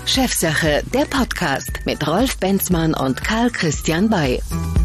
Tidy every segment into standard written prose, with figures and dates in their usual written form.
Chefsache, der Podcast mit Rolf Benzmann und Karl Christian Bay.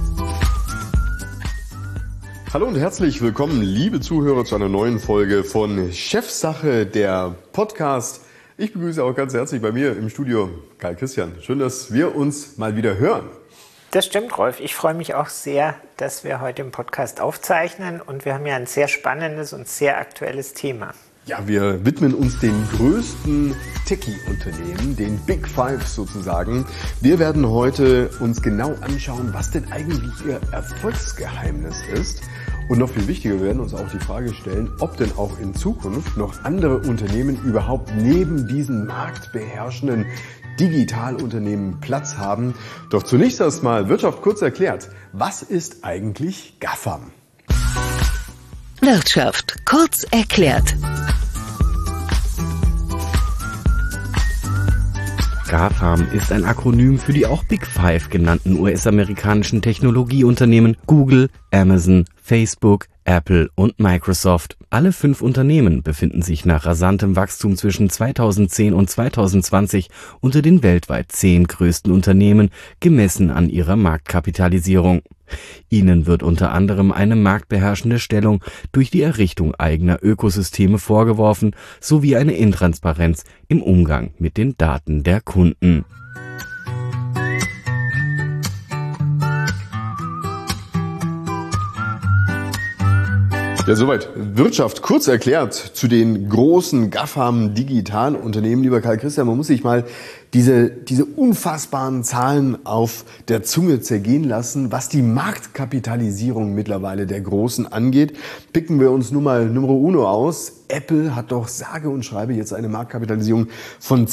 Hallo und herzlich willkommen, liebe Zuhörer, zu einer neuen Folge von Chefsache, der Podcast. Ich begrüße auch ganz herzlich bei mir im Studio Karl Christian. Schön, dass wir uns mal wieder hören. Das stimmt, Rolf. Ich freue mich auch sehr, dass wir heute im Podcast aufzeichnen und wir haben ja ein sehr spannendes und sehr aktuelles Thema. Ja, wir widmen uns den größten Techie-Unternehmen, den Big Five sozusagen. Wir werden heute uns genau anschauen, was denn eigentlich ihr Erfolgsgeheimnis ist. Und noch viel wichtiger, wir werden uns auch die Frage stellen, ob denn auch in Zukunft noch andere Unternehmen überhaupt neben diesen marktbeherrschenden Digitalunternehmen Platz haben. Doch zunächst erstmal Wirtschaft kurz erklärt. Was ist eigentlich GAFAM? Wirtschaft kurz erklärt. GAFAM ist ein Akronym für die auch Big Five genannten US-amerikanischen Technologieunternehmen Google, Amazon, Facebook, Apple und Microsoft. Alle 5 Unternehmen befinden sich nach rasantem Wachstum zwischen 2010 und 2020 unter den weltweit 10 größten Unternehmen, gemessen an ihrer Marktkapitalisierung. Ihnen wird unter anderem eine marktbeherrschende Stellung durch die Errichtung eigener Ökosysteme vorgeworfen, sowie eine Intransparenz im Umgang mit den Daten der Kunden. Ja, soweit Wirtschaft kurz erklärt zu den großen GAFAM-Digitalunternehmen. Lieber Karl Christian, man muss sich mal diese unfassbaren Zahlen auf der Zunge zergehen lassen, was die Marktkapitalisierung mittlerweile der Großen angeht. Picken wir uns nur mal Numero Uno aus. Apple hat doch sage und schreibe jetzt eine Marktkapitalisierung von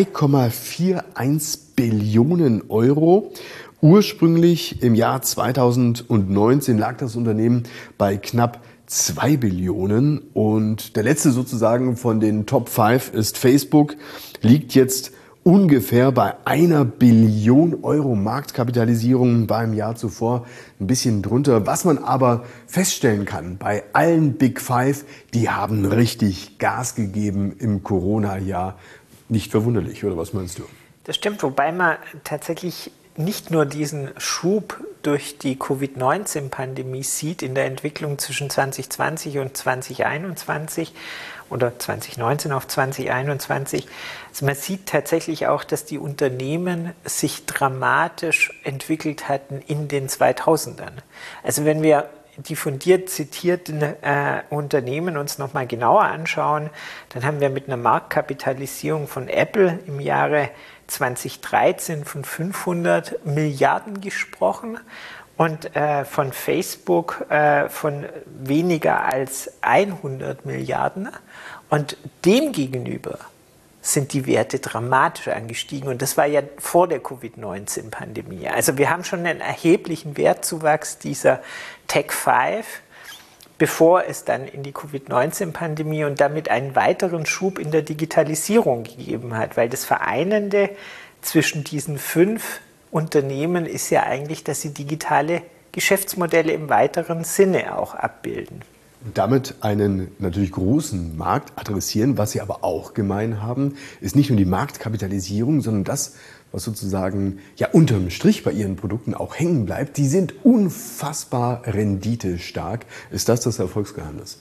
2,41 Billionen Euro. Ursprünglich im Jahr 2019 lag das Unternehmen bei knapp 2 Billionen und der letzte sozusagen von den Top 5 ist Facebook, liegt jetzt ungefähr bei 1 Billion Euro Marktkapitalisierung, war im Jahr zuvor ein bisschen drunter. Was man aber feststellen kann, bei allen Big Five, die haben richtig Gas gegeben im Corona-Jahr. Nicht verwunderlich, oder was meinst du? Das stimmt, wobei man tatsächlich nicht nur diesen Schub durch die Covid-19-Pandemie sieht in der Entwicklung zwischen 2020 und 2021 oder 2019 auf 2021. Also man sieht tatsächlich auch, dass die Unternehmen sich dramatisch entwickelt hatten in den 2000ern. Also wenn wir die von dir zitierten Unternehmen uns nochmal genauer anschauen, dann haben wir mit einer Marktkapitalisierung von Apple im Jahre 2013 von 500 Milliarden gesprochen und von Facebook von weniger als 100 Milliarden. Und demgegenüber sind die Werte dramatisch angestiegen. Und das war ja vor der Covid-19-Pandemie. Also wir haben schon einen erheblichen Wertzuwachs dieser Tech 5, bevor es dann in die Covid-19-Pandemie und damit einen weiteren Schub in der Digitalisierung gegeben hat. Weil das Vereinende zwischen diesen 5 Unternehmen ist ja eigentlich, dass sie digitale Geschäftsmodelle im weiteren Sinne auch abbilden. Und damit einen natürlich großen Markt adressieren. Was sie aber auch gemein haben, ist nicht nur die Marktkapitalisierung, sondern das, was sozusagen ja unterm Strich bei ihren Produkten auch hängen bleibt. Die sind unfassbar renditestark. Ist das das Erfolgsgeheimnis?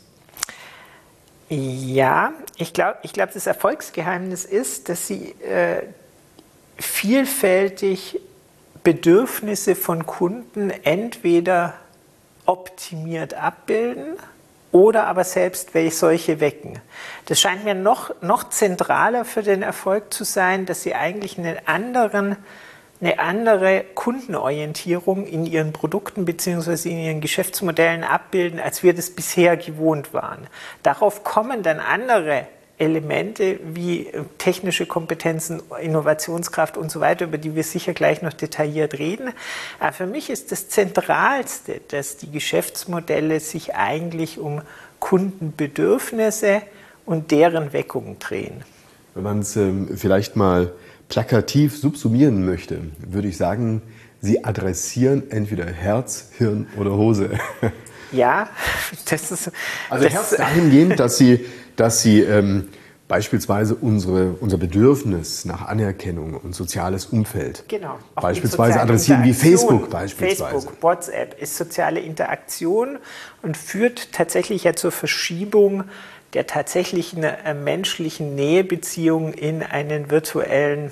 Ja, ich glaube, das Erfolgsgeheimnis ist, dass sie vielfältig Bedürfnisse von Kunden entweder optimiert abbilden oder aber selbst solche wecken. Das scheint mir noch zentraler für den Erfolg zu sein, dass sie eigentlich eine andere Kundenorientierung in ihren Produkten bzw. in ihren Geschäftsmodellen abbilden, als wir das bisher gewohnt waren. Darauf kommen dann andere Elemente wie technische Kompetenzen, Innovationskraft und so weiter, über die wir sicher gleich noch detailliert reden. Aber für mich ist das Zentralste, dass die Geschäftsmodelle sich eigentlich um Kundenbedürfnisse und deren Weckung drehen. Wenn man es vielleicht mal plakativ subsumieren möchte, würde ich sagen, Sie adressieren entweder Herz, Hirn oder Hose. Ja, das ist... Also Herz dahingehend, dass Sie Beispielsweise unser Bedürfnis nach Anerkennung und soziales Umfeld. Genau. Beispielsweise adressieren wie Facebook beispielsweise. Facebook, WhatsApp ist soziale Interaktion und führt tatsächlich ja zur Verschiebung der tatsächlichen menschlichen Nähebeziehung in eine virtuelle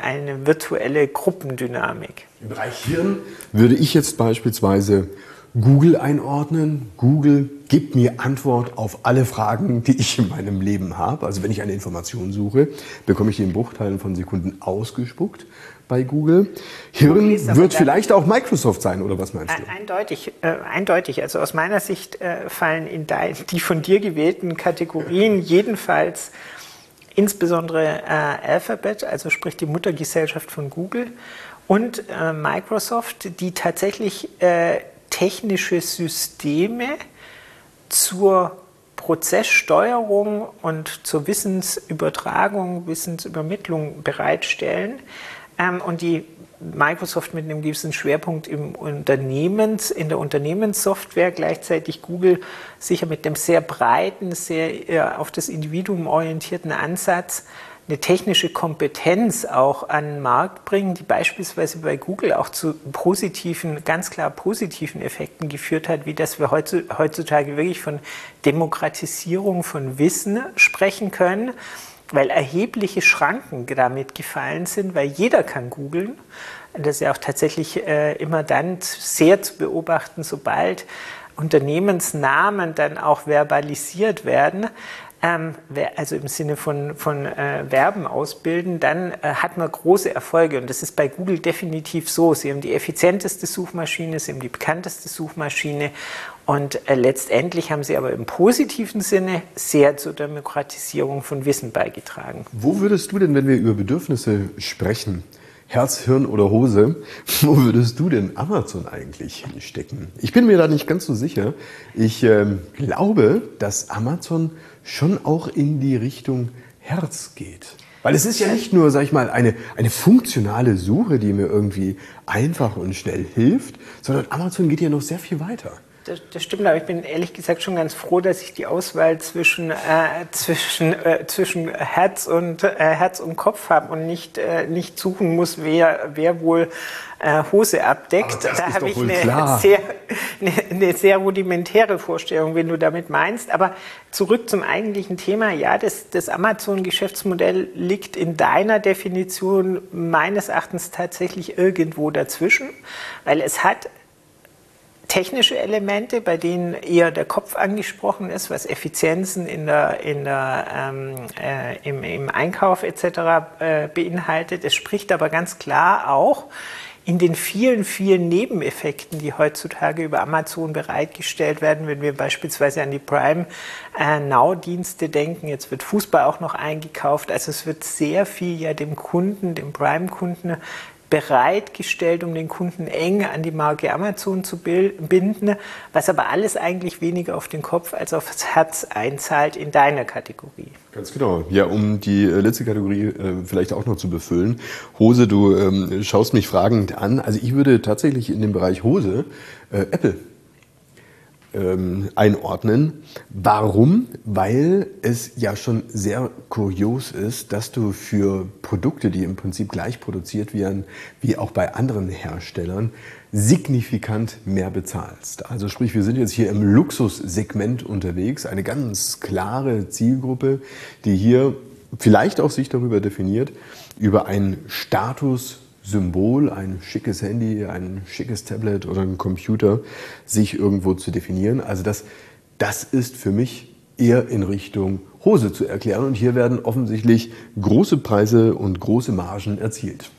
Gruppendynamik. Im Bereich Hirn würde ich jetzt beispielsweise Google einordnen. Google gibt mir Antwort auf alle Fragen, die ich in meinem Leben habe. Also wenn ich eine Information suche, bekomme ich die in Bruchteilen von Sekunden ausgespuckt bei Google. Hirn wird vielleicht auch Microsoft sein, oder was meinst du? Eindeutig. Also aus meiner Sicht fallen in die von dir gewählten Kategorien jedenfalls insbesondere Alphabet, also sprich die Muttergesellschaft von Google, und Microsoft, die tatsächlich technische Systeme zur Prozesssteuerung und zur Wissensübertragung, Wissensübermittlung bereitstellen und die Microsoft mit einem gewissen Schwerpunkt in der Unternehmenssoftware, gleichzeitig Google sicher mit einem sehr breiten, sehr auf das Individuum orientierten Ansatz eine technische Kompetenz auch an den Markt bringen, die beispielsweise bei Google auch zu ganz klar positiven Effekten geführt hat, wie dass wir heutzutage wirklich von Demokratisierung von Wissen sprechen können, weil erhebliche Schranken damit gefallen sind, weil jeder kann googeln. Das ist ja auch tatsächlich immer dann sehr zu beobachten, sobald Unternehmensnamen dann auch verbalisiert werden, also im Sinne von Verben ausbilden, dann hat man große Erfolge. Und das ist bei Google definitiv so. Sie haben die effizienteste Suchmaschine, sie haben die bekannteste Suchmaschine und letztendlich haben sie aber im positiven Sinne sehr zur Demokratisierung von Wissen beigetragen. Wo würdest du denn, wenn wir über Bedürfnisse sprechen, Herz, Hirn oder Hose, wo würdest du denn Amazon eigentlich hinstecken? Ich bin mir da nicht ganz so sicher. Ich glaube, dass Amazon schon auch in die Richtung Herz geht. Weil es ist ja nicht nur, sag ich mal, eine funktionale Suche, die mir irgendwie einfach und schnell hilft, sondern Amazon geht ja noch sehr viel weiter. Das stimmt, aber ich bin ehrlich gesagt schon ganz froh, dass ich die Auswahl zwischen Herz und Kopf habe und nicht suchen muss, wer wohl Hose abdeckt. Da habe ich eine sehr rudimentäre Vorstellung, wenn du damit meinst. Aber zurück zum eigentlichen Thema. Ja, das Amazon-Geschäftsmodell liegt in deiner Definition meines Erachtens tatsächlich irgendwo dazwischen, weil es hat technische Elemente, bei denen eher der Kopf angesprochen ist, was Effizienzen im Einkauf etc. beinhaltet. Es spricht aber ganz klar auch in den vielen, vielen Nebeneffekten, die heutzutage über Amazon bereitgestellt werden, wenn wir beispielsweise an die Prime Now-Dienste denken. Jetzt wird Fußball auch noch eingekauft. Also es wird sehr viel ja dem Prime-Kunden bereitgestellt, um den Kunden eng an die Marke Amazon zu binden, was aber alles eigentlich weniger auf den Kopf als aufs Herz einzahlt in deiner Kategorie. Ganz genau. Ja, um die letzte Kategorie vielleicht auch noch zu befüllen. Hose, du schaust mich fragend an. Also ich würde tatsächlich in dem Bereich Hose Apple einordnen. Warum? Weil es ja schon sehr kurios ist, dass du für Produkte, die im Prinzip gleich produziert werden, wie auch bei anderen Herstellern, signifikant mehr bezahlst. Also sprich, wir sind jetzt hier im Luxussegment unterwegs, eine ganz klare Zielgruppe, die hier vielleicht auch sich darüber definiert, über ein Statussymbol, ein schickes Handy, ein schickes Tablet oder ein Computer, sich irgendwo zu definieren. Also das ist für mich eher in Richtung Hose zu erklären. Und hier werden offensichtlich große Preise und große Margen erzielt.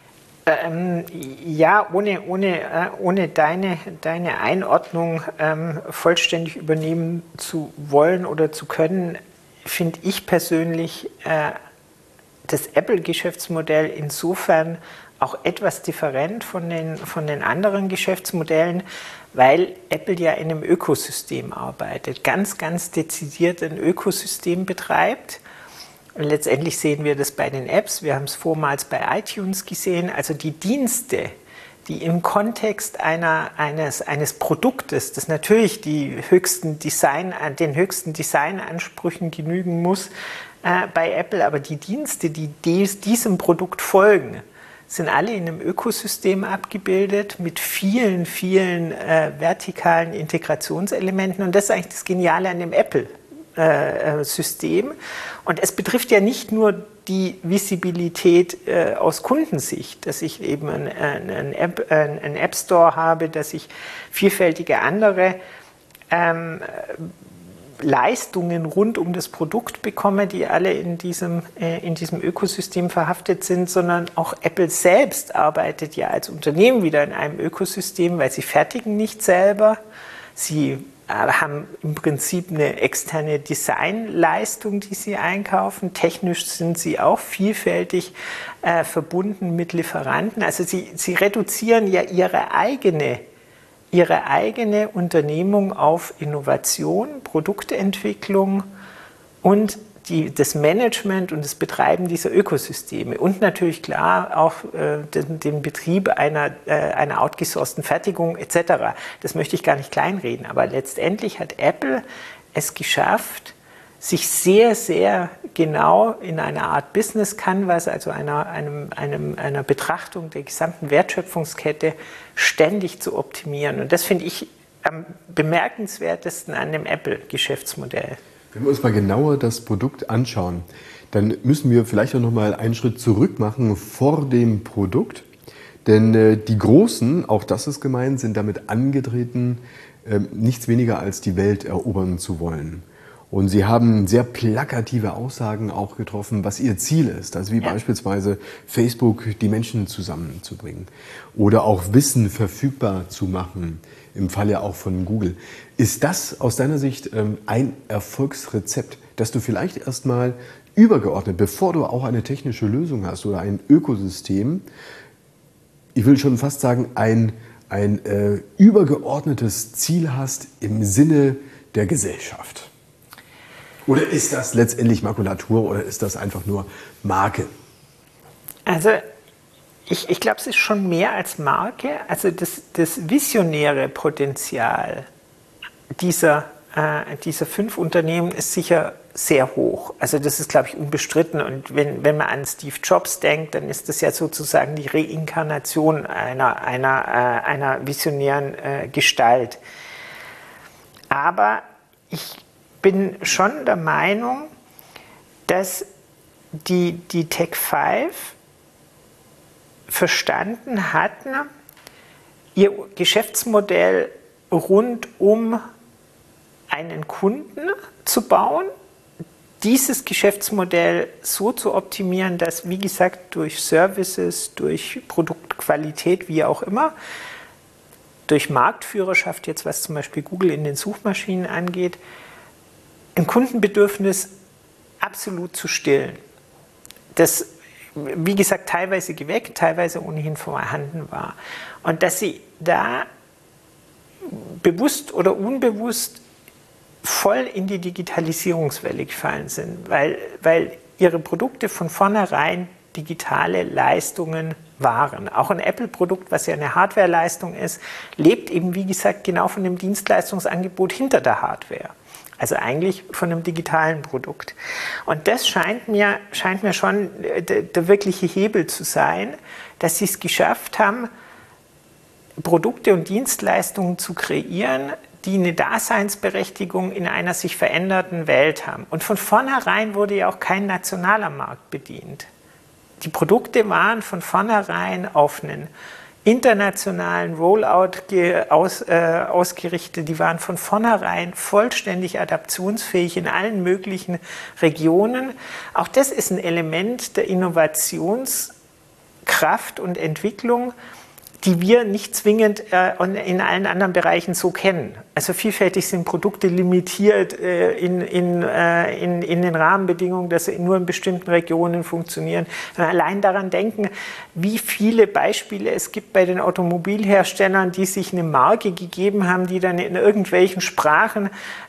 Ja, ohne deine Einordnung vollständig übernehmen zu wollen oder zu können, finde ich persönlich das Apple-Geschäftsmodell insofern auch etwas different von den anderen Geschäftsmodellen, weil Apple ja in einem Ökosystem arbeitet, ganz, ganz dezidiert ein Ökosystem betreibt. Und letztendlich sehen wir das bei den Apps, wir haben es vormals bei iTunes gesehen, also die Dienste, die im Kontext eines Produktes, das natürlich den höchsten Designansprüchen genügen muss, bei Apple, aber die Dienste, die diesem Produkt folgen, sind alle in einem Ökosystem abgebildet mit vielen, vielen vertikalen Integrationselementen. Und das ist eigentlich das Geniale an dem Apple-System. Und es betrifft ja nicht nur die Visibilität aus Kundensicht, dass ich eben einen App Store habe, dass ich vielfältige andere Leistungen rund um das Produkt bekomme, die alle in diesem Ökosystem verhaftet sind, sondern auch Apple selbst arbeitet ja als Unternehmen wieder in einem Ökosystem, weil sie fertigen nicht selber. Sie haben im Prinzip eine externe Designleistung, die sie einkaufen. Technisch sind sie auch vielfältig verbunden mit Lieferanten. Also sie reduzieren ja ihre eigene Unternehmung auf Innovation, Produktentwicklung und das Management und das Betreiben dieser Ökosysteme und natürlich klar auch den Betrieb einer outgesourcten Fertigung etc. Das möchte ich gar nicht kleinreden, aber letztendlich hat Apple es geschafft, sich sehr, sehr genau in einer Art Business Canvas, also einer Betrachtung der gesamten Wertschöpfungskette ständig zu optimieren. Und das finde ich am bemerkenswertesten an dem Apple-Geschäftsmodell. Wenn wir uns mal genauer das Produkt anschauen, dann müssen wir vielleicht auch noch mal einen Schritt zurück machen vor dem Produkt. Denn die Großen, auch das ist gemeint, sind damit angetreten, nichts weniger als die Welt erobern zu wollen. Und sie haben sehr plakative Aussagen auch getroffen, was ihr Ziel ist. Also wie beispielsweise Facebook, die Menschen zusammenzubringen. Oder auch Wissen verfügbar zu machen, im Falle auch von Google. Ist das aus deiner Sicht ein Erfolgsrezept, dass du vielleicht erstmal übergeordnet, bevor du auch eine technische Lösung hast oder ein Ökosystem, ich will schon fast sagen, ein übergeordnetes Ziel hast im Sinne der Gesellschaft? Oder ist das letztendlich Makulatur oder ist das einfach nur Marke? Also ich glaube, es ist schon mehr als Marke. Also das visionäre Potenzial dieser 5 Unternehmen ist sicher sehr hoch. Also das ist, glaube ich, unbestritten. Und wenn man an Steve Jobs denkt, dann ist das ja sozusagen die Reinkarnation einer visionären Gestalt. Aber ich bin schon der Meinung, dass die Tech 5 verstanden hatten, ihr Geschäftsmodell rund um einen Kunden zu bauen, dieses Geschäftsmodell so zu optimieren, dass, wie gesagt, durch Services, durch Produktqualität, wie auch immer, durch Marktführerschaft, jetzt was zum Beispiel Google in den Suchmaschinen angeht, ein Kundenbedürfnis absolut zu stillen. Das, wie gesagt, teilweise geweckt, teilweise ohnehin vorhanden war. Und dass sie da bewusst oder unbewusst voll in die Digitalisierungswelle gefallen sind, weil ihre Produkte von vornherein digitale Leistungen waren. Auch ein Apple-Produkt, was ja eine Hardware-Leistung ist, lebt eben, wie gesagt, genau von dem Dienstleistungsangebot hinter der Hardware. Also eigentlich von einem digitalen Produkt. Und das scheint mir schon der wirkliche Hebel zu sein, dass sie es geschafft haben, Produkte und Dienstleistungen zu kreieren, die eine Daseinsberechtigung in einer sich veränderten Welt haben. Und von vornherein wurde ja auch kein nationaler Markt bedient. Die Produkte waren von vornherein auf einen internationalen Rollout ausgerichtet. Die waren von vornherein vollständig adaptionsfähig in allen möglichen Regionen. Auch das ist ein Element der Innovationskraft und Entwicklung, die wir nicht zwingend in allen anderen Bereichen so kennen. Also vielfältig sind Produkte limitiert in den Rahmenbedingungen, dass sie nur in bestimmten Regionen funktionieren. Allein daran denken, wie viele Beispiele es gibt bei den Automobilherstellern, die sich eine Marke gegeben haben, die dann in irgendwelchen Sprachen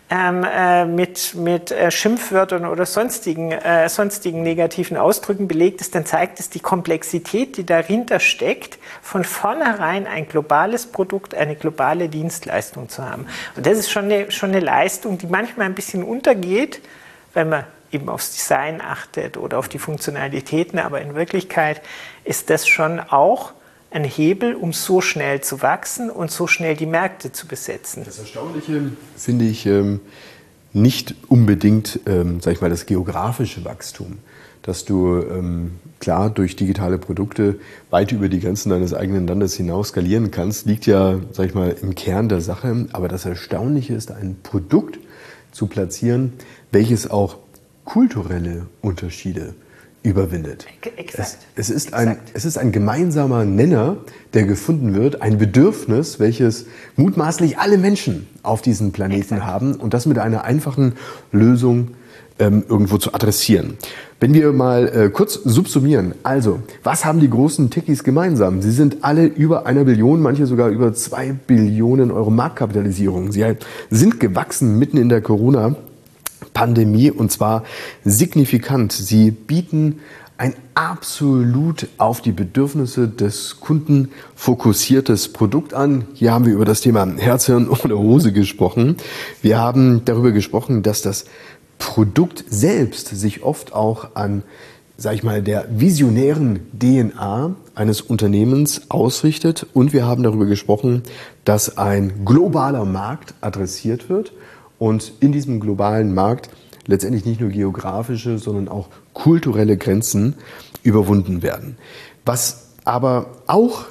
mit Schimpfwörtern oder sonstigen negativen Ausdrücken belegt ist, dann zeigt es die Komplexität, die dahinter steckt, von vornherein ein globales Produkt, eine globale Dienstleistung zu haben. Und das ist schon eine Leistung, die manchmal ein bisschen untergeht, weil man eben aufs Design achtet oder auf die Funktionalitäten, aber in Wirklichkeit ist das schon auch ein Hebel, um so schnell zu wachsen und so schnell die Märkte zu besetzen. Das Erstaunliche finde ich nicht unbedingt, sag ich mal, das geografische Wachstum, dass du klar durch digitale Produkte weit über die Grenzen deines eigenen Landes hinaus skalieren kannst, liegt ja, sag ich mal, im Kern der Sache. Aber das Erstaunliche ist, ein Produkt zu platzieren, welches auch kulturelle Unterschiede überwindet. Exakt. Es ist ein gemeinsamer Nenner, der gefunden wird, ein Bedürfnis, welches mutmaßlich alle Menschen auf diesem Planeten haben und das mit einer einfachen Lösung irgendwo zu adressieren. Wenn wir mal kurz subsumieren, also, was haben die großen Techies gemeinsam? Sie sind alle über 1 Billion, manche sogar über 2 Billionen Euro Marktkapitalisierung. Sie sind gewachsen mitten in der Corona-Pandemie und zwar signifikant. Sie bieten ein absolut auf die Bedürfnisse des Kunden fokussiertes Produkt an. Hier haben wir über das Thema Herz, Hirn ohne Hose gesprochen. Wir haben darüber gesprochen, dass das Produkt selbst sich oft auch an, sag ich mal, der visionären DNA eines Unternehmens ausrichtet. Und wir haben darüber gesprochen, dass ein globaler Markt adressiert wird und in diesem globalen Markt letztendlich nicht nur geografische, sondern auch kulturelle Grenzen überwunden werden. Was aber auch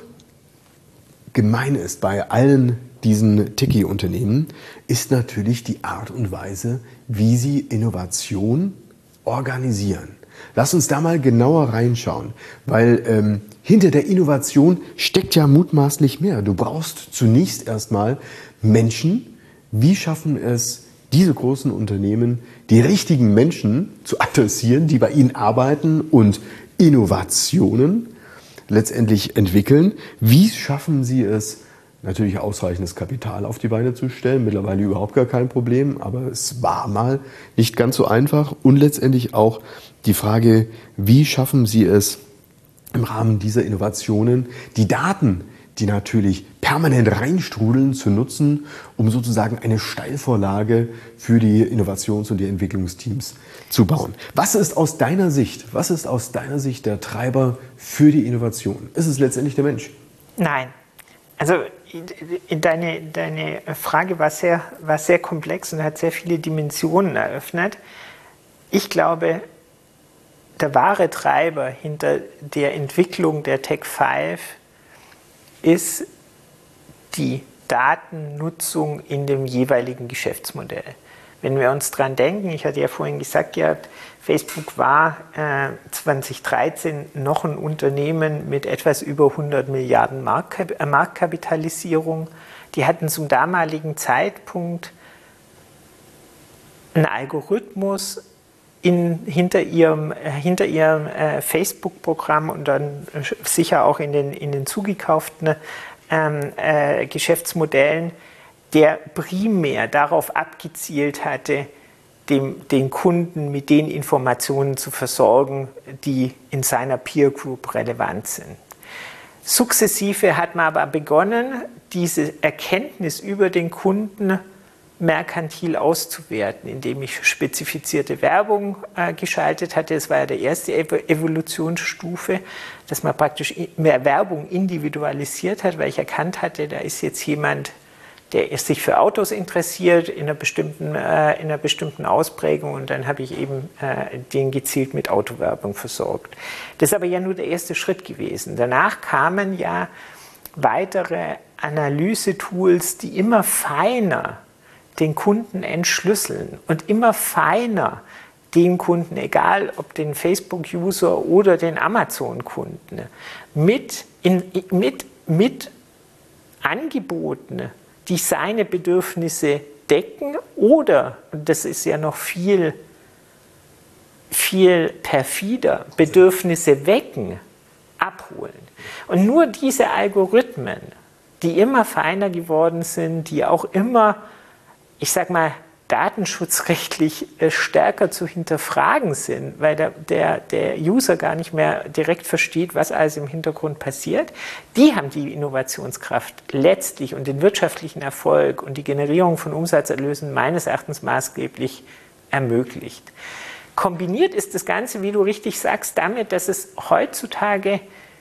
gemein ist bei allen diesen Techie-Unternehmen, ist natürlich die Art und Weise, wie sie Innovation organisieren. Lass uns da mal genauer reinschauen, weil hinter der Innovation steckt ja mutmaßlich mehr. Du brauchst zunächst erstmal Menschen. Wie schaffen es diese großen Unternehmen, die richtigen Menschen zu adressieren, die bei ihnen arbeiten und Innovationen letztendlich entwickeln? Wie schaffen sie es, natürlich ausreichendes Kapital auf die Beine zu stellen? Mittlerweile überhaupt gar kein Problem, aber es war mal nicht ganz so einfach. Und letztendlich auch die Frage, wie schaffen sie es im Rahmen dieser Innovationen, die Daten, die natürlich permanent reinstrudeln, zu nutzen, um sozusagen eine Steilvorlage für die Innovations- und die Entwicklungsteams zu bauen. Was ist aus deiner Sicht der Treiber für die Innovation? Ist es letztendlich der Mensch? Nein. Also deine Frage war sehr komplex und hat sehr viele Dimensionen eröffnet. Ich glaube, der wahre Treiber hinter der Entwicklung der Tech 5 ist die Datennutzung in dem jeweiligen Geschäftsmodell. Wenn wir uns dran denken, ich hatte ja vorhin gesagt, Facebook war 2013 noch ein Unternehmen mit etwas über 100 Milliarden Marktkapitalisierung. Die hatten zum damaligen Zeitpunkt einen Algorithmus hinter ihrem Facebook-Programm und dann sicher auch in den zugekauften Geschäftsmodellen, der primär darauf abgezielt hatte, den Kunden mit den Informationen zu versorgen, die in seiner Peer Group relevant sind. Sukzessive hat man aber begonnen, diese Erkenntnis über den Kunden merkantil auszuwerten, indem ich spezifizierte Werbung geschaltet hatte. Das war ja der erste Evolutionsstufe, dass man praktisch mehr Werbung individualisiert hat, weil ich erkannt hatte, da ist jetzt jemand, der sich für Autos interessiert in einer bestimmten Ausprägung, und dann habe ich eben den gezielt mit Autowerbung versorgt. Das ist aber ja nur der erste Schritt gewesen. Danach kamen ja weitere Analysetools, die immer feiner den Kunden entschlüsseln und immer feiner den Kunden, egal ob den Facebook-User oder den Amazon-Kunden, mit Angeboten, die seine Bedürfnisse decken oder, und das ist ja noch viel perfider, Bedürfnisse wecken, abholen. Und nur diese Algorithmen, die immer feiner geworden sind, die auch immer, ich sag mal, datenschutzrechtlich stärker zu hinterfragen sind, weil der User gar nicht mehr direkt versteht, was alles im Hintergrund passiert, die haben die Innovationskraft letztlich und den wirtschaftlichen Erfolg und die Generierung von Umsatzerlösen meines Erachtens maßgeblich ermöglicht. kombiniert ist das Ganze, wie du richtig sagst, damit, dass es heutzutage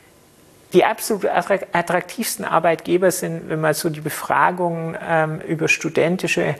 die absolut attraktivsten Arbeitgeber sind, wenn man so die Befragungen über studentische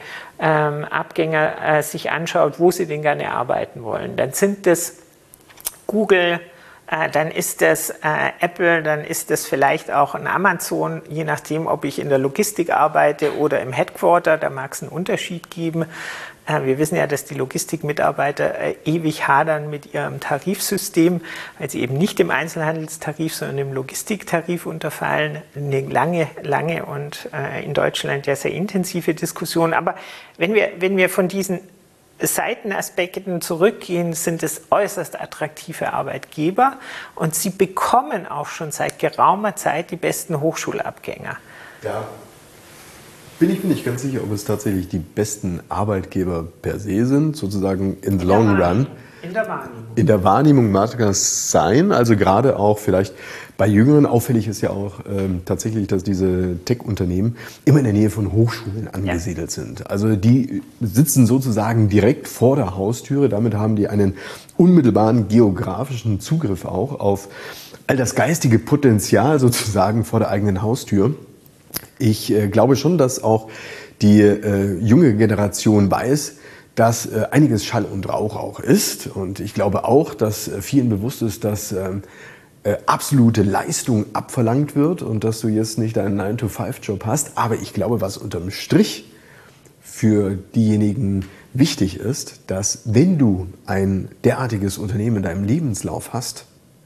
Abgänger sich anschaut, wo sie denn gerne arbeiten wollen. Dann sind das Google, dann ist das Apple, dann ist das vielleicht auch ein Amazon, je nachdem, ob ich in der Logistik arbeite oder im Headquarter, da mag es einen Unterschied geben. Wir wissen ja, dass die Logistikmitarbeiter ewig hadern mit ihrem Tarifsystem, weil sie eben nicht im Einzelhandelstarif, sondern im Logistiktarif unterfallen. Eine lange und in Deutschland ja sehr intensive Diskussion. Aber wenn wir von diesen Seitenaspekten zurückgehen, sind es äußerst attraktive Arbeitgeber und sie bekommen auch schon seit geraumer Zeit die besten Hochschulabgänger. Ja. Bin ich mir nicht ganz sicher, ob es tatsächlich die besten Arbeitgeber per se sind, sozusagen in the long run. In der Wahrnehmung. In der Wahrnehmung mag das sein, also gerade auch vielleicht bei Jüngeren. Auffällig ist ja auch tatsächlich, dass diese Tech-Unternehmen immer in der Nähe von Hochschulen angesiedelt sind. Also die sitzen sozusagen direkt vor der Haustüre, damit haben die einen unmittelbaren geografischen Zugriff auch auf all das geistige Potenzial sozusagen vor der eigenen Haustür. Ich glaube schon, dass auch die junge Generation weiß, dass einiges Schall und Rauch auch ist. Und ich glaube auch, dass vielen bewusst ist, dass absolute Leistung abverlangt wird und dass du jetzt nicht einen 9-to-5-Job hast. Aber ich glaube, was unterm Strich für diejenigen wichtig ist, dass wenn du ein derartiges Unternehmen in deinem Lebenslauf hast,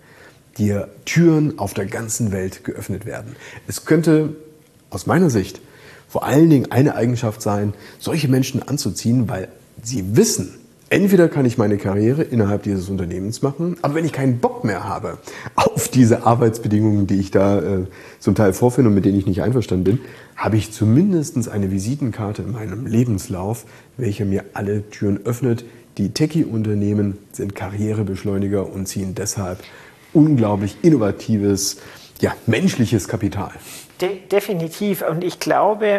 dir Türen auf der ganzen Welt geöffnet werden. Es könnte aus meiner Sicht vor allen Dingen eine Eigenschaft sein, solche Menschen anzuziehen, weil sie wissen, entweder kann ich meine Karriere innerhalb dieses Unternehmens machen, aber wenn ich keinen Bock mehr habe auf diese Arbeitsbedingungen, die ich da zum Teil vorfinde und mit denen ich nicht einverstanden bin, habe ich zumindest eine Visitenkarte in meinem Lebenslauf, welche mir alle Türen öffnet. Die Techie-Unternehmen sind Karrierebeschleuniger und ziehen deshalb unglaublich innovatives, menschliches Kapital. Definitiv. Und ich glaube,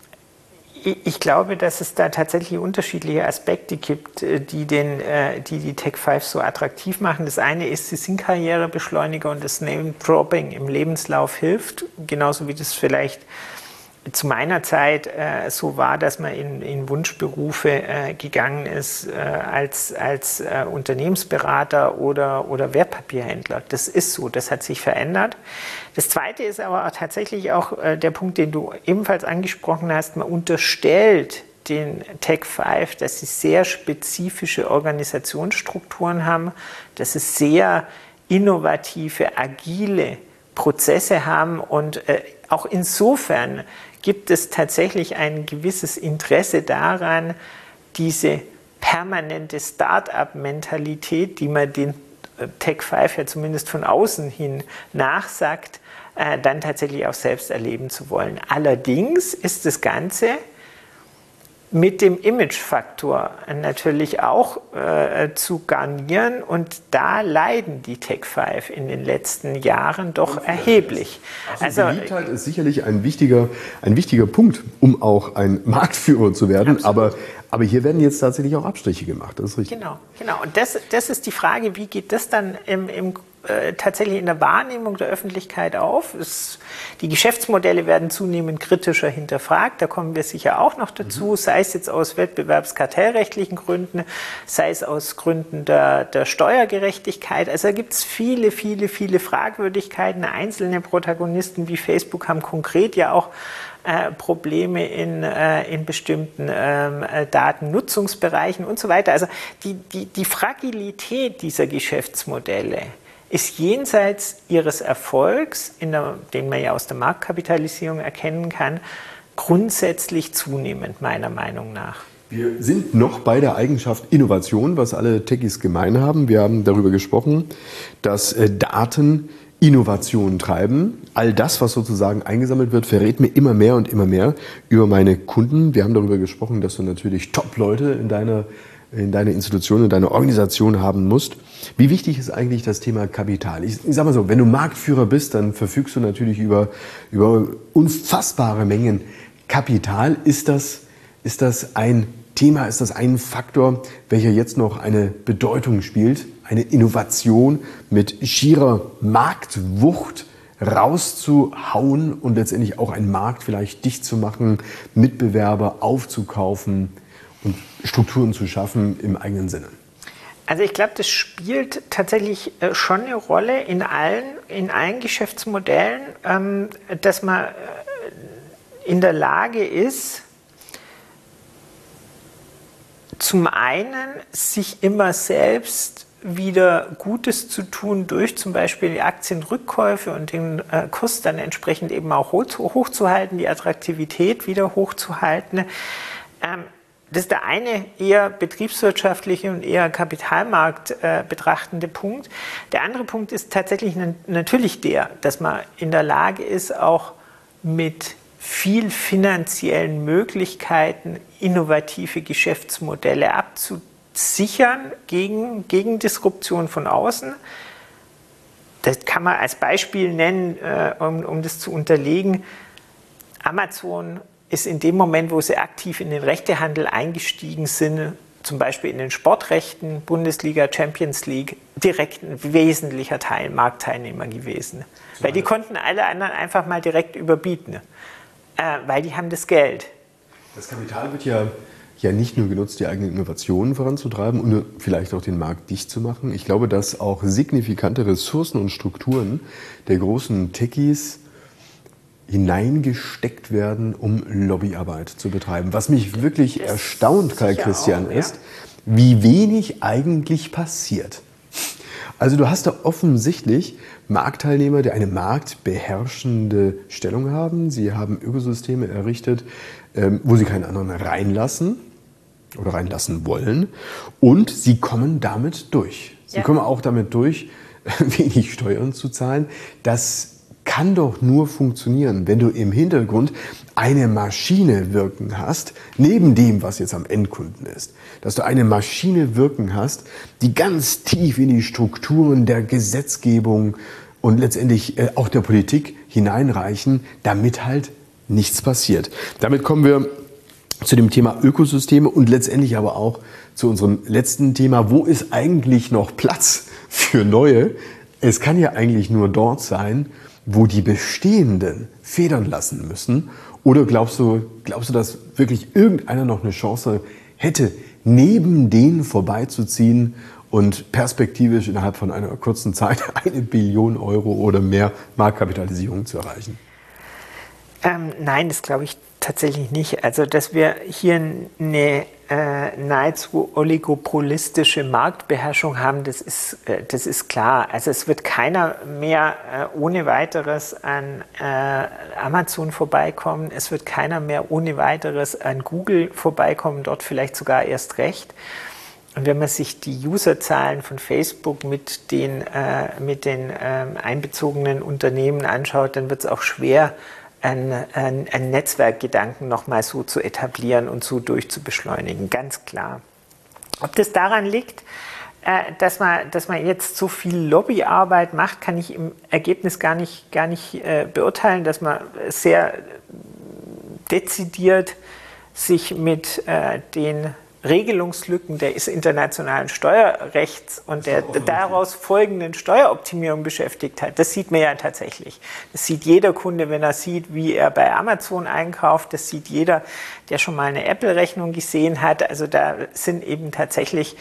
dass es da tatsächlich unterschiedliche Aspekte gibt, die die Tech 5 so attraktiv machen. Das eine ist, sie sind Karrierebeschleuniger und das Name-Dropping im Lebenslauf hilft, genauso wie das vielleicht zu meiner Zeit so war, dass man in Wunschberufe gegangen ist als Unternehmensberater oder Wertpapierhändler. Das ist so, das hat sich verändert. Das Zweite ist aber auch tatsächlich auch der Punkt, den du ebenfalls angesprochen hast. Man unterstellt den Tech 5, dass sie sehr spezifische Organisationsstrukturen haben, dass sie sehr innovative, agile Prozesse haben und auch insofern gibt es tatsächlich ein gewisses Interesse daran, diese permanente Start-up-Mentalität, die man den Tech 5 ja zumindest von außen hin nachsagt, dann tatsächlich auch selbst erleben zu wollen. Allerdings ist das Ganze mit dem Image-Faktor natürlich auch zu garnieren und da leiden die Tech 5 in den letzten Jahren doch erheblich. Also Beliebtheit ist sicherlich ein wichtiger Punkt, um auch ein Marktführer zu werden, aber hier werden jetzt tatsächlich auch Abstriche gemacht, das ist richtig. Genau. Und das ist die Frage, wie geht das dann tatsächlich in der Wahrnehmung der Öffentlichkeit auf? Die Geschäftsmodelle werden zunehmend kritischer hinterfragt, da kommen wir sicher auch noch dazu, sei es jetzt aus wettbewerbskartellrechtlichen Gründen, sei es aus Gründen der Steuergerechtigkeit. Also da gibt es viele Fragwürdigkeiten. Einzelne Protagonisten wie Facebook haben konkret ja auch Probleme in bestimmten Datennutzungsbereichen und so weiter. Also die Fragilität dieser Geschäftsmodelle ist jenseits ihres Erfolgs, den man ja aus der Marktkapitalisierung erkennen kann, grundsätzlich zunehmend, meiner Meinung nach. Wir sind noch bei der Eigenschaft Innovation, was alle Techies gemein haben. Wir haben darüber gesprochen, dass Daten Innovationen treiben. All das, was sozusagen eingesammelt wird, verrät mir immer mehr und immer mehr über meine Kunden. Wir haben darüber gesprochen, dass du natürlich Top-Leute in deiner Institution, in deiner Organisation haben musst. Wie wichtig ist eigentlich das Thema Kapital? Ich sag mal so, wenn du Marktführer bist, dann verfügst du natürlich über unfassbare Mengen Kapital. Ist das ein Thema ist das ein Faktor, welcher jetzt noch eine Bedeutung spielt, eine Innovation mit schierer Marktwucht rauszuhauen und letztendlich auch einen Markt vielleicht dicht zu machen, Mitbewerber aufzukaufen und Strukturen zu schaffen im eigenen Sinne? Also ich glaube, das spielt tatsächlich schon eine Rolle in allen Geschäftsmodellen, dass man in der Lage ist, zum einen sich immer selbst wieder Gutes zu tun durch zum Beispiel die Aktienrückkäufe und den Kurs dann entsprechend eben auch hochzuhalten, die Attraktivität wieder hochzuhalten. Das ist der eine eher betriebswirtschaftliche und eher Kapitalmarkt betrachtende Punkt. Der andere Punkt ist tatsächlich natürlich der, dass man in der Lage ist, auch mit viel finanziellen Möglichkeiten innovative Geschäftsmodelle abzusichern gegen Disruption von außen. Das kann man als Beispiel nennen, um das zu unterlegen. Amazon ist in dem Moment, wo sie aktiv in den Rechtehandel eingestiegen sind, zum Beispiel in den Sportrechten, Bundesliga, Champions League, direkt ein wesentlicher Marktteilnehmer gewesen. Weil die konnten alle anderen einfach mal direkt überbieten, weil die haben das Geld. Das Kapital wird ja nicht nur genutzt, die eigenen Innovationen voranzutreiben und vielleicht auch den Markt dicht zu machen. Ich glaube, dass auch signifikante Ressourcen und Strukturen der großen Techies hineingesteckt werden, um Lobbyarbeit zu betreiben. Was mich wirklich erstaunt, Karl Christian, ist, wie wenig eigentlich passiert. Also du hast da offensichtlich Marktteilnehmer, die eine marktbeherrschende Stellung haben. Sie haben Ökosysteme errichtet, wo sie keinen anderen reinlassen oder reinlassen wollen. Und sie kommen damit durch. Sie kommen auch damit durch, wenig Steuern zu zahlen. Das kann doch nur funktionieren, wenn du im Hintergrund eine Maschine wirken hast, neben dem, was jetzt am Endkunden ist. Dass du eine Maschine wirken hast, die ganz tief in die Strukturen der Gesetzgebung und letztendlich auch der Politik hineinreichen, damit halt nichts passiert. Damit kommen wir zu dem Thema Ökosysteme und letztendlich aber auch zu unserem letzten Thema. Wo ist eigentlich noch Platz für neue? Es kann ja eigentlich nur dort sein, wo die Bestehenden federn lassen müssen. Oder glaubst du, dass wirklich irgendeiner noch eine Chance hätte, neben denen vorbeizuziehen und perspektivisch innerhalb von einer kurzen Zeit 1 Billion Euro oder mehr Marktkapitalisierung zu erreichen? Nein, das glaube ich tatsächlich nicht. Also, dass wir hier eine nahezu oligopolistische Marktbeherrschung haben, das ist klar. Also es wird keiner mehr ohne weiteres an Amazon vorbeikommen. Es wird keiner mehr ohne weiteres an Google vorbeikommen, dort vielleicht sogar erst recht. Und wenn man sich die Userzahlen von Facebook mit den einbezogenen Unternehmen anschaut, dann wird es auch schwer, einen Netzwerkgedanken nochmal so zu etablieren und so durchzubeschleunigen, ganz klar. Ob das daran liegt, dass man jetzt so viel Lobbyarbeit macht, kann ich im Ergebnis gar nicht beurteilen, dass man sehr dezidiert sich mit den Regelungslücken des internationalen Steuerrechts und der daraus folgenden Steueroptimierung beschäftigt hat. Das sieht man ja tatsächlich. Das sieht jeder Kunde, wenn er sieht, wie er bei Amazon einkauft. Das sieht jeder, der schon mal eine Apple-Rechnung gesehen hat. Also da sind eben tatsächlich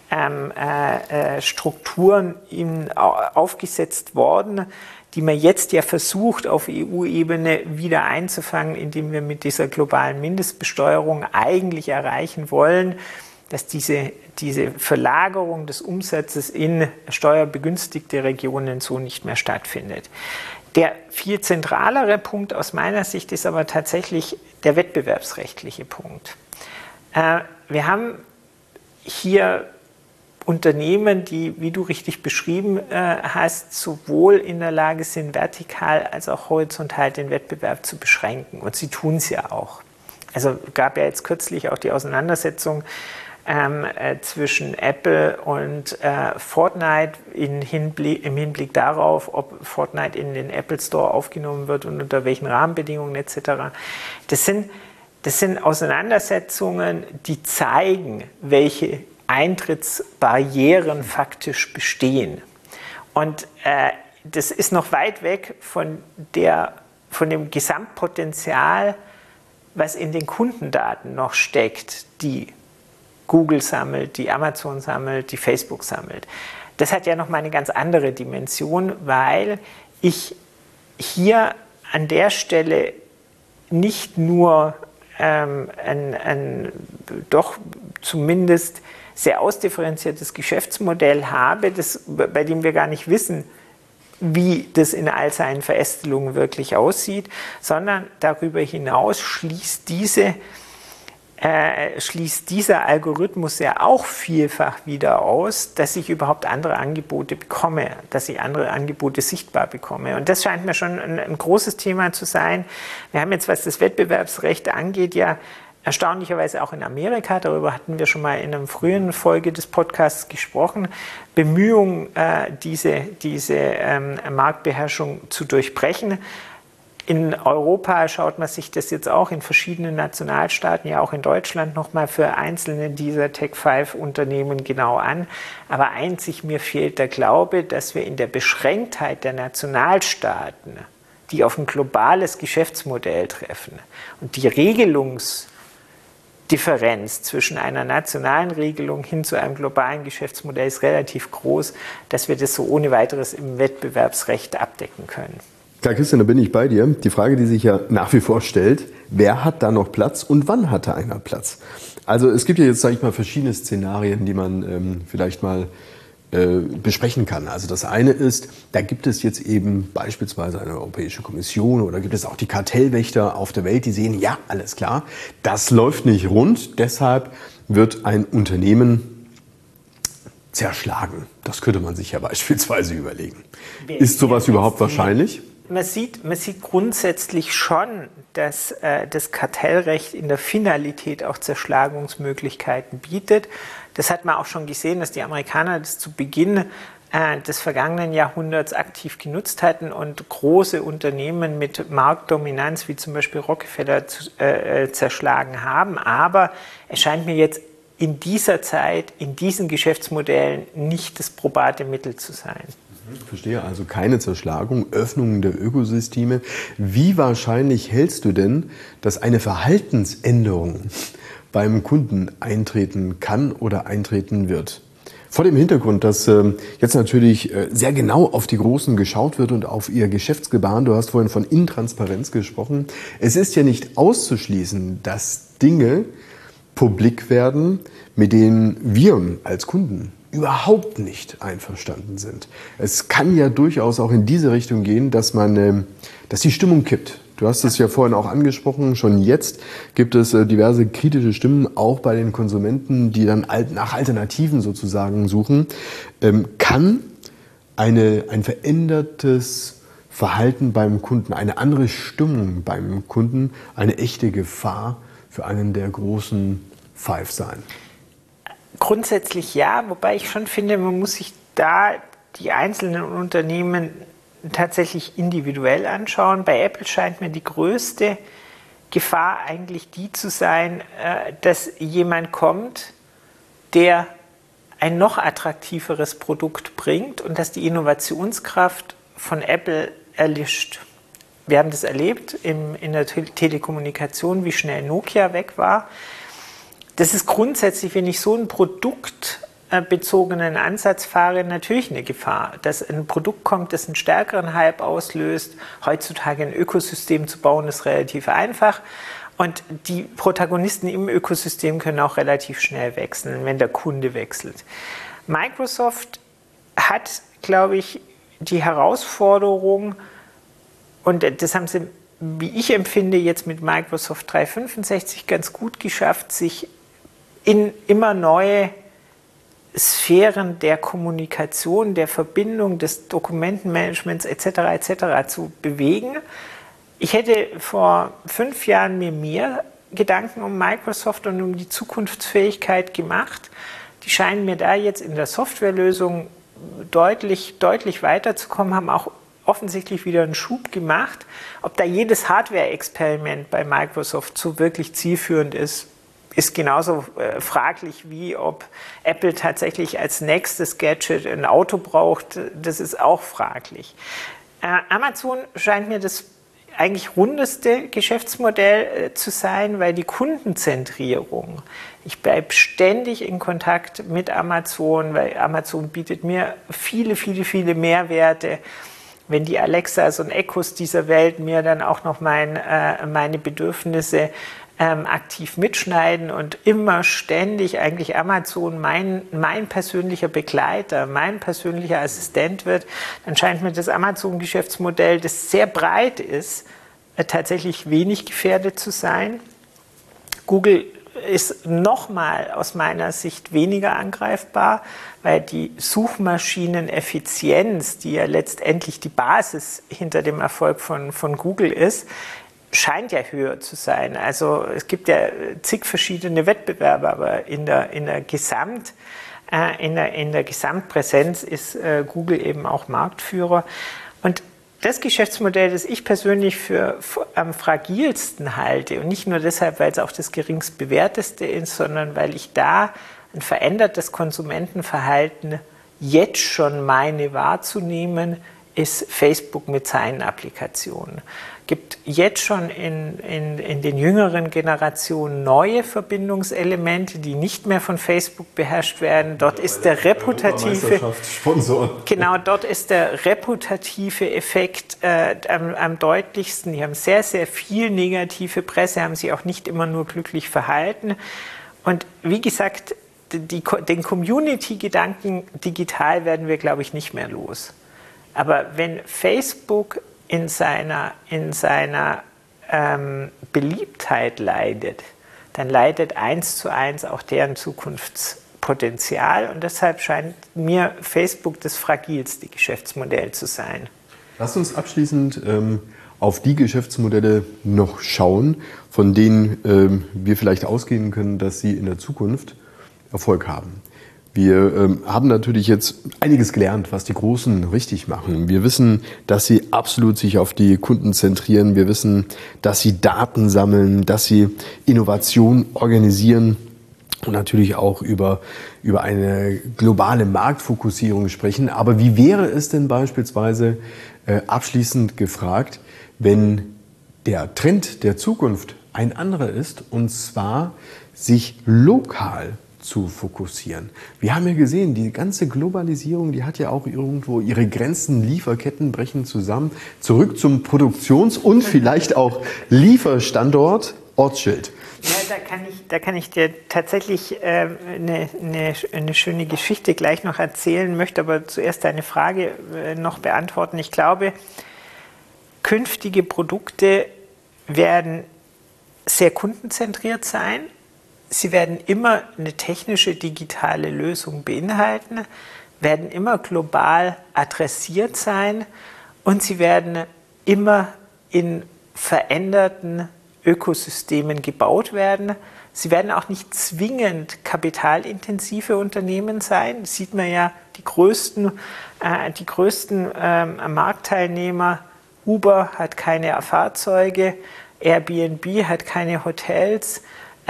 Strukturen aufgesetzt worden, die man jetzt ja versucht, auf EU-Ebene wieder einzufangen, indem wir mit dieser globalen Mindestbesteuerung eigentlich erreichen wollen, dass diese Verlagerung des Umsatzes in steuerbegünstigte Regionen so nicht mehr stattfindet. Der viel zentralere Punkt aus meiner Sicht ist aber tatsächlich der wettbewerbsrechtliche Punkt. Wir haben hier Unternehmen, die, wie du richtig beschrieben hast, sowohl in der Lage sind, vertikal als auch horizontal den Wettbewerb zu beschränken. Und sie tun es ja auch. Also gab ja jetzt kürzlich auch die Auseinandersetzung zwischen Apple und Fortnite im Hinblick darauf, ob Fortnite in den Apple Store aufgenommen wird und unter welchen Rahmenbedingungen etc. Das sind Das sind Auseinandersetzungen, die zeigen, welche Eintrittsbarrieren faktisch bestehen. Und das ist noch weit weg von dem Gesamtpotenzial, was in den Kundendaten noch steckt, die Google sammelt, die Amazon sammelt, die Facebook sammelt. Das hat ja noch mal eine ganz andere Dimension, weil ich hier an der Stelle nicht nur ein doch zumindest sehr ausdifferenziertes Geschäftsmodell habe, bei dem wir gar nicht wissen, wie das in all seinen Verästelungen wirklich aussieht, sondern darüber hinaus schließt dieser Algorithmus ja auch vielfach wieder aus, dass ich überhaupt andere Angebote bekomme, dass ich andere Angebote sichtbar bekomme. Und das scheint mir schon ein großes Thema zu sein. Wir haben jetzt, was das Wettbewerbsrecht angeht, ja erstaunlicherweise auch in Amerika, darüber hatten wir schon mal in einer früheren Folge des Podcasts gesprochen, Bemühungen, diese Marktbeherrschung zu durchbrechen. In Europa schaut man sich das jetzt auch in verschiedenen Nationalstaaten, ja auch in Deutschland nochmal für einzelne dieser Tech-5-Unternehmen genau an. Aber einzig mir fehlt der Glaube, dass wir in der Beschränktheit der Nationalstaaten, die auf ein globales Geschäftsmodell treffen und die Regelungsdifferenz zwischen einer nationalen Regelung hin zu einem globalen Geschäftsmodell ist relativ groß, dass wir das so ohne weiteres im Wettbewerbsrecht abdecken können. Klar, Christian, da bin ich bei dir. Die Frage, die sich ja nach wie vor stellt, wer hat da noch Platz und wann hat da einer Platz? Also es gibt ja jetzt, sage ich mal, verschiedene Szenarien, die man vielleicht mal besprechen kann. Also das eine ist, da gibt es jetzt eben beispielsweise eine Europäische Kommission oder gibt es auch die Kartellwächter auf der Welt, die sehen, ja, alles klar, das läuft nicht rund, deshalb wird ein Unternehmen zerschlagen. Das könnte man sich ja beispielsweise überlegen. Ist sowas überhaupt wahrscheinlich? Man sieht grundsätzlich schon, dass das Kartellrecht in der Finalität auch Zerschlagungsmöglichkeiten bietet. Das hat man auch schon gesehen, dass die Amerikaner das zu Beginn des vergangenen Jahrhunderts aktiv genutzt hatten und große Unternehmen mit Marktdominanz wie zum Beispiel Rockefeller zerschlagen haben. Aber es scheint mir jetzt in dieser Zeit, in diesen Geschäftsmodellen nicht das probate Mittel zu sein. Ich verstehe, also keine Zerschlagung, Öffnungen der Ökosysteme. Wie wahrscheinlich hältst du denn, dass eine Verhaltensänderung beim Kunden eintreten kann oder eintreten wird? Vor dem Hintergrund, dass jetzt natürlich sehr genau auf die Großen geschaut wird und auf ihr Geschäftsgebaren. Du hast vorhin von Intransparenz gesprochen. Es ist ja nicht auszuschließen, dass Dinge publik werden, mit denen wir als Kunden überhaupt nicht einverstanden sind. Es kann ja durchaus auch in diese Richtung gehen, dass die Stimmung kippt. Du hast es ja vorhin auch angesprochen, schon jetzt gibt es diverse kritische Stimmen, auch bei den Konsumenten, die dann nach Alternativen sozusagen suchen. Kann ein verändertes Verhalten beim Kunden, eine andere Stimmung beim Kunden eine echte Gefahr für einen der großen Five sein? Grundsätzlich ja, wobei ich schon finde, man muss sich da die einzelnen Unternehmen tatsächlich individuell anschauen. Bei Apple scheint mir die größte Gefahr eigentlich die zu sein, dass jemand kommt, der ein noch attraktiveres Produkt bringt und dass die Innovationskraft von Apple erlischt. Wir haben das erlebt in der Telekommunikation, wie schnell Nokia weg war. Das ist grundsätzlich, wenn ich so einen produktbezogenen Ansatz fahre, natürlich eine Gefahr. Dass ein Produkt kommt, das einen stärkeren Hype auslöst. Heutzutage ein Ökosystem zu bauen, ist relativ einfach. Und die Protagonisten im Ökosystem können auch relativ schnell wechseln, wenn der Kunde wechselt. Microsoft hat, glaube ich, die Herausforderung, und das haben sie, wie ich empfinde, jetzt mit Microsoft 365 ganz gut geschafft, sich in immer neue Sphären der Kommunikation, der Verbindung, des Dokumentenmanagements etc. zu bewegen. Ich hätte vor 5 Jahren mir mehr Gedanken um Microsoft und um die Zukunftsfähigkeit gemacht. Die scheinen mir da jetzt in der Softwarelösung deutlich weiterzukommen, haben auch offensichtlich wieder einen Schub gemacht. Ob da jedes Hardware-Experiment bei Microsoft so wirklich zielführend ist, ist genauso fraglich, wie ob Apple tatsächlich als nächstes Gadget ein Auto braucht. Das ist auch fraglich. Amazon scheint mir das eigentlich rundeste Geschäftsmodell zu sein, weil die Kundenzentrierung, ich bleibe ständig in Kontakt mit Amazon, weil Amazon bietet mir viele, viele, viele Mehrwerte. Wenn die Alexas und Echos dieser Welt mir dann auch noch meine Bedürfnisse aktiv mitschneiden und immer ständig eigentlich Amazon mein persönlicher Begleiter, mein persönlicher Assistent wird, dann scheint mir das Amazon-Geschäftsmodell, das sehr breit ist, tatsächlich wenig gefährdet zu sein. Google ist nochmal aus meiner Sicht weniger angreifbar, weil die Suchmaschineneffizienz, die ja letztendlich die Basis hinter dem Erfolg von Google ist, scheint ja höher zu sein. Also es gibt ja zig verschiedene Wettbewerber, aber in der Gesamtpräsenz ist Google eben auch Marktführer. Und das Geschäftsmodell, das ich persönlich für am fragilsten halte, und nicht nur deshalb, weil es auch das geringst bewerteste ist, sondern weil ich da ein verändertes Konsumentenverhalten jetzt schon meine wahrzunehmen, ist Facebook mit seinen Applikationen. Gibt jetzt schon in den jüngeren Generationen neue Verbindungselemente, die nicht mehr von Facebook beherrscht werden. Dort ist der reputative Effekt am deutlichsten. Die haben sehr, sehr viel negative Presse, haben sich auch nicht immer nur glücklich verhalten. Und wie gesagt, den Community-Gedanken digital werden wir, glaube ich, nicht mehr los. Aber wenn Facebook in seiner Beliebtheit leidet, dann leidet 1:1 auch deren Zukunftspotenzial. Und deshalb scheint mir Facebook das fragilste Geschäftsmodell zu sein. Lass uns abschließend auf die Geschäftsmodelle noch schauen, von denen wir vielleicht ausgehen können, dass sie in der Zukunft Erfolg haben. Wir haben natürlich jetzt einiges gelernt, was die Großen richtig machen. Wir wissen, dass sie absolut sich auf die Kunden zentrieren. Wir wissen, dass sie Daten sammeln, dass sie Innovation organisieren und natürlich auch über eine globale Marktfokussierung sprechen. Aber wie wäre es denn beispielsweise, abschließend gefragt, wenn der Trend der Zukunft ein anderer ist, und zwar sich lokal zu fokussieren. Wir haben ja gesehen, die ganze Globalisierung, die hat ja auch irgendwo ihre Grenzen, Lieferketten brechen zusammen. Zurück zum Produktions- und vielleicht auch Lieferstandort, Ortsschild. Ja, da kann ich dir tatsächlich eine schöne Geschichte gleich noch erzählen, möchte aber zuerst deine Frage noch beantworten. Ich glaube, künftige Produkte werden sehr kundenzentriert sein. Sie werden immer eine technische, digitale Lösung beinhalten, werden immer global adressiert sein und sie werden immer in veränderten Ökosystemen gebaut werden. Sie werden auch nicht zwingend kapitalintensive Unternehmen sein. Das sieht man ja, die größten Marktteilnehmer, Uber hat keine Fahrzeuge, Airbnb hat keine Hotels,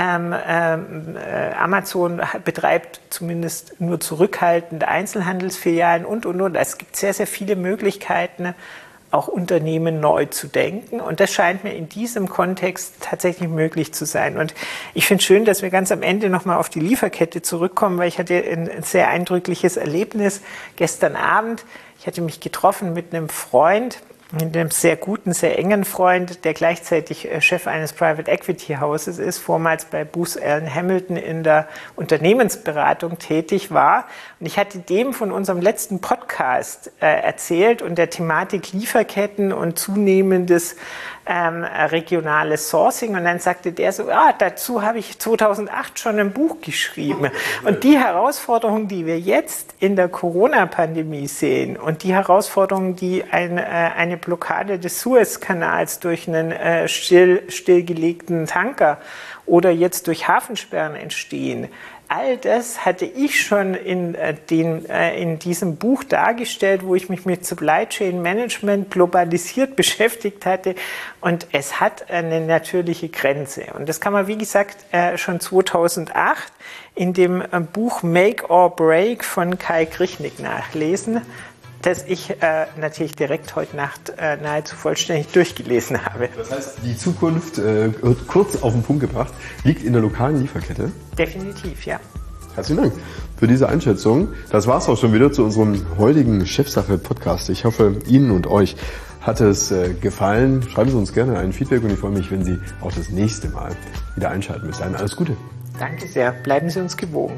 Amazon betreibt zumindest nur zurückhaltend Einzelhandelsfilialen und. Es gibt sehr, sehr viele Möglichkeiten, auch Unternehmen neu zu denken. Und das scheint mir in diesem Kontext tatsächlich möglich zu sein. Und ich finde es schön, dass wir ganz am Ende nochmal auf die Lieferkette zurückkommen, weil ich hatte ein sehr eindrückliches Erlebnis gestern Abend. Ich hatte mich getroffen mit einem Freund, mit einem sehr guten, sehr engen Freund, der gleichzeitig Chef eines Private Equity Hauses ist, vormals bei Booz Allen Hamilton in der Unternehmensberatung tätig war. Und ich hatte dem von unserem letzten Podcast erzählt und der Thematik Lieferketten und zunehmendes regionales Sourcing. Und dann sagte der so, dazu habe ich 2008 schon ein Buch geschrieben. Und die Herausforderungen, die wir jetzt in der Corona-Pandemie sehen und die Herausforderungen, die eine Blockade des Suezkanals durch einen stillgelegten Tanker oder jetzt durch Hafensperren entstehen. All das hatte ich schon in diesem Buch dargestellt, wo ich mich mit Supply Chain Management globalisiert beschäftigt hatte. Und es hat eine natürliche Grenze. Und das kann man, wie gesagt, schon 2008 in dem Buch Make or Break von Kai Grichnik nachlesen, das ich natürlich direkt heute Nacht nahezu vollständig durchgelesen habe. Das heißt, die Zukunft, kurz auf den Punkt gebracht, liegt in der lokalen Lieferkette? Definitiv, ja. Herzlichen Dank für diese Einschätzung. Das war's auch schon wieder zu unserem heutigen Chefsache-Podcast. Ich hoffe, Ihnen und euch hat es gefallen. Schreiben Sie uns gerne ein Feedback und ich freue mich, wenn Sie auch das nächste Mal wieder einschalten. Bis dahin, alles Gute. Danke sehr. Bleiben Sie uns gewogen.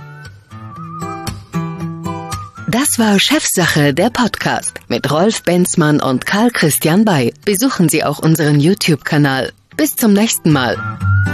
Das war Chefsache, der Podcast mit Rolf Benzmann und Karl Christian Bay. Besuchen Sie auch unseren YouTube-Kanal. Bis zum nächsten Mal.